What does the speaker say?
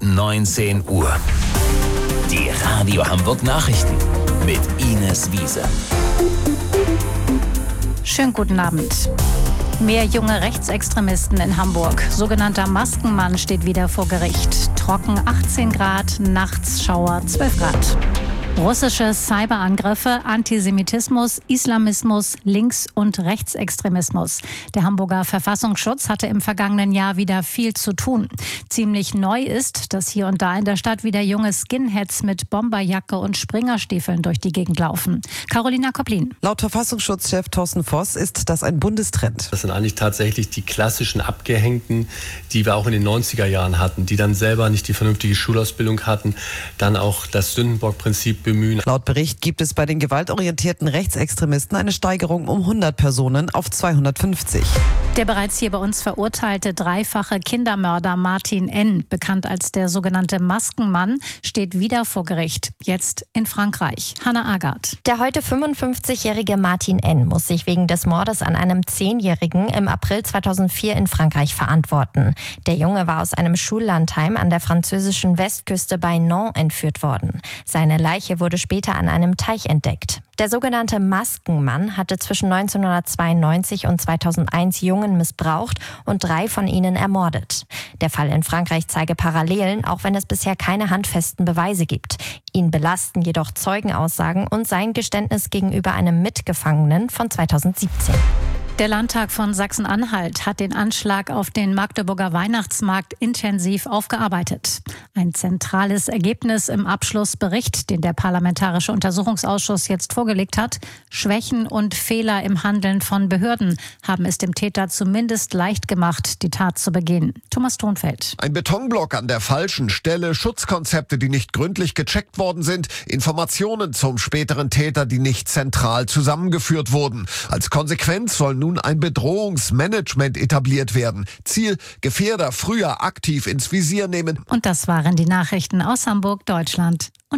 19 Uhr. Die Radio Hamburg Nachrichten mit Ines Wiese. Schönen guten Abend. Mehr junge Rechtsextremisten in Hamburg. Sogenannter Maskenmann steht wieder vor Gericht. Trocken 18 Grad, nachts Schauer 12 Grad. Russische Cyberangriffe, Antisemitismus, Islamismus, Links- und Rechtsextremismus. Der Hamburger Verfassungsschutz hatte im vergangenen Jahr wieder viel zu tun. Ziemlich neu ist, dass hier und da in der Stadt wieder junge Skinheads mit Bomberjacke und Springerstiefeln durch die Gegend laufen. Carolina Koplin. Laut Verfassungsschutzchef Thorsten Voss ist das ein Bundestrend. Das sind eigentlich tatsächlich die klassischen Abgehängten, die wir auch in den 90er Jahren hatten, die dann selber nicht die vernünftige Schulausbildung hatten, dann auch das Sündenbock-Prinzip bemühen. Laut Bericht gibt es bei den gewaltorientierten Rechtsextremisten eine Steigerung um 100 Personen auf 250. Der bereits hier bei uns verurteilte dreifache Kindermörder Martin N., bekannt als der sogenannte Maskenmann, steht wieder vor Gericht, jetzt in Frankreich. Hannah Agard. Der heute 55-jährige Martin N. muss sich wegen des Mordes an einem 10-Jährigen im April 2004 in Frankreich verantworten. Der Junge war aus einem Schullandheim an der französischen Westküste bei Nantes entführt worden. Seine Leiche wurde später an einem Teich entdeckt. Der sogenannte Maskenmann hatte zwischen 1992 und 2001 Jungen missbraucht und 3 von ihnen ermordet. Der Fall in Frankreich zeige Parallelen, auch wenn es bisher keine handfesten Beweise gibt. Ihn belasten jedoch Zeugenaussagen und sein Geständnis gegenüber einem Mitgefangenen von 2017. Der Landtag von Sachsen-Anhalt hat den Anschlag auf den Magdeburger Weihnachtsmarkt intensiv aufgearbeitet. Ein zentrales Ergebnis im Abschlussbericht, den der Parlamentarische Untersuchungsausschuss jetzt vorgelegt hat: Schwächen und Fehler im Handeln von Behörden haben es dem Täter zumindest leicht gemacht, die Tat zu begehen. Thomas Thonfeld. Ein Betonblock an der falschen Stelle, Schutzkonzepte, die nicht gründlich gecheckt worden sind, Informationen zum späteren Täter, die nicht zentral zusammengeführt wurden. Als Konsequenz soll nun ein Bedrohungsmanagement etabliert werden. Ziel: Gefährder früher aktiv ins Visier nehmen. Und das waren die Nachrichten aus Hamburg, Deutschland